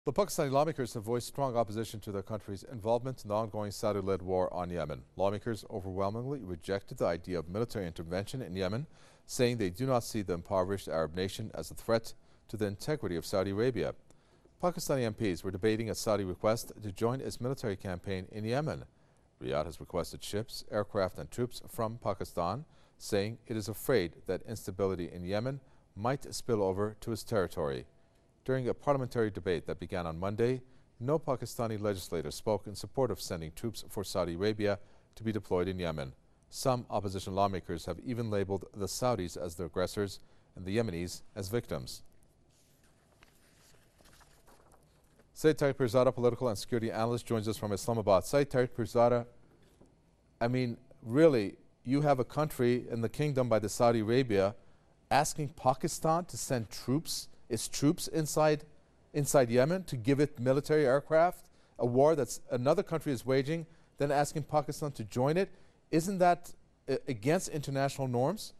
The Pakistani lawmakers have voiced strong opposition to their country's involvement in the ongoing Saudi-led war on Yemen. Lawmakers overwhelmingly rejected the idea of military intervention in Yemen, saying they do not see the impoverished Arab nation as a threat to the integrity of Saudi Arabia. Pakistani MPs were debating a Saudi request to join its military campaign in Yemen. Riyadh has requested ships, aircraft and troops from Pakistan, saying it is afraid that instability in Yemen might spill over to its territory. During a parliamentary debate that began on Monday, no Pakistani legislator spoke in support of sending troops for Saudi Arabia to be deployed in Yemen. Some opposition lawmakers have even labeled the Saudis as the aggressors and the Yemenis as victims. Syed Tariq Pirzada, political and security analyst, joins us from Islamabad. Syed Tariq Pirzada, really, you have a country in the kingdom by the Saudi Arabia asking Pakistan to send its troops inside Yemen, to give it military aircraft, a war that's another country is waging, then asking Pakistan to join it. Isn't that against international norms?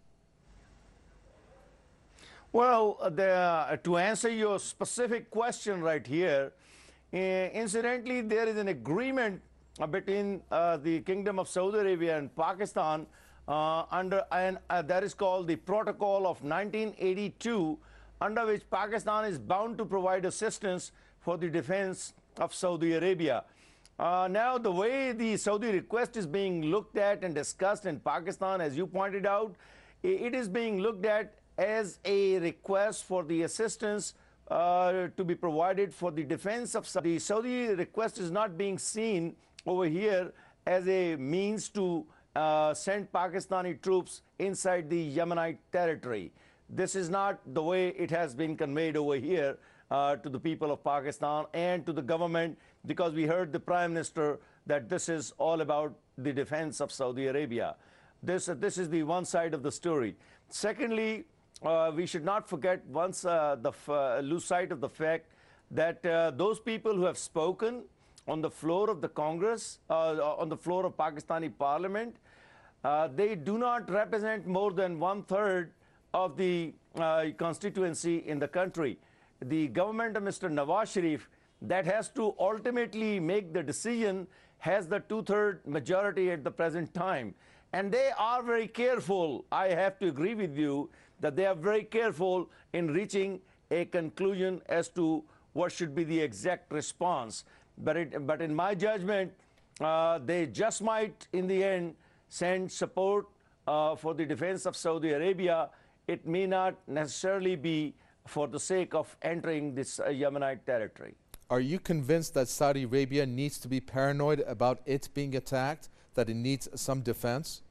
Well, to answer your specific question right here, incidentally, there is an agreement between the Kingdom of Saudi Arabia and Pakistan that is called the Protocol of 1982, under which Pakistan is bound to provide assistance for the defense of Saudi Arabia. Now, the way the Saudi request is being looked at and discussed in Pakistan, as you pointed out, it is being looked at as a request for the assistance to be provided for the defense of Saudi. The Saudi request is not being seen over here as a means to send Pakistani troops inside the Yemenite territory. This is not the way it has been conveyed over here to the people of Pakistan and to the government, because we heard the Prime Minister that this is all about the defense of Saudi Arabia. This is the one side of the story. Secondly, we should not forget lose sight of the fact that those people who have spoken on the floor of the Congress, on the floor of Pakistani Parliament, they do not represent more than 1/3 of the constituency in the country. The government of Mr. Nawaz Sharif, that has to ultimately make the decision, has the 2/3 majority at the present time. And they are very careful. I have to agree with you that they are very careful in reaching a conclusion as to what should be the exact response. But in my judgment, they just might, in the end, send support for the defense of Saudi Arabia. It may not necessarily be for the sake of entering this Yemenite territory. Are you convinced that Saudi Arabia needs to be paranoid about it being attacked, that it needs some defense?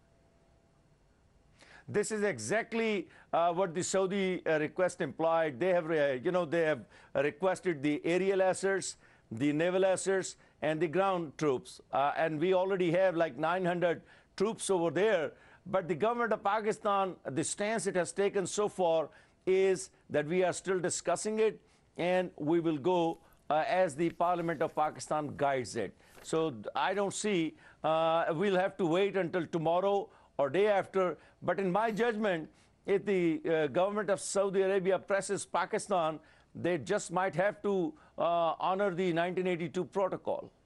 This is exactly what the Saudi request implied. They have, they have requested the aerial assets, the naval assets, and the ground troops. And we already have like 900 troops over there. But the government of Pakistan, the stance it has taken so far is that we are still discussing it, and we will go as the Parliament of Pakistan guides it. So I don't see, we'll have to wait until tomorrow or day after. But in my judgment, if the government of Saudi Arabia presses Pakistan, they just might have to honor the 1982 protocol.